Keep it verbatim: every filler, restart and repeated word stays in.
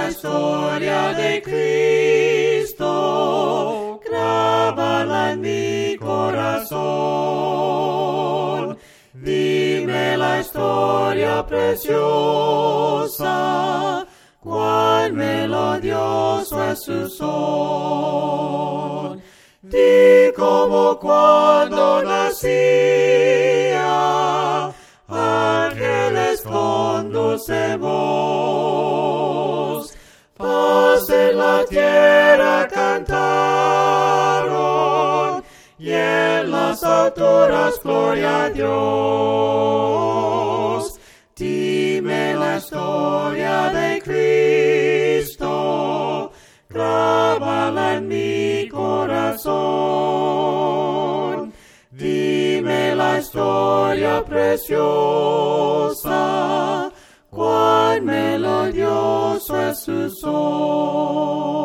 la historia de Cristo, grábala en mi corazón. Dime la historia preciosa, cuán melodioso es su son. Di como cuando nacía, ángeles con dulce voz, paz en la tierra cantaron, y en las alturas gloria a Dios. Dime la historia de Cristo, grábala en mi corazón. Dime la historia preciosa, cuán melodioso es su son.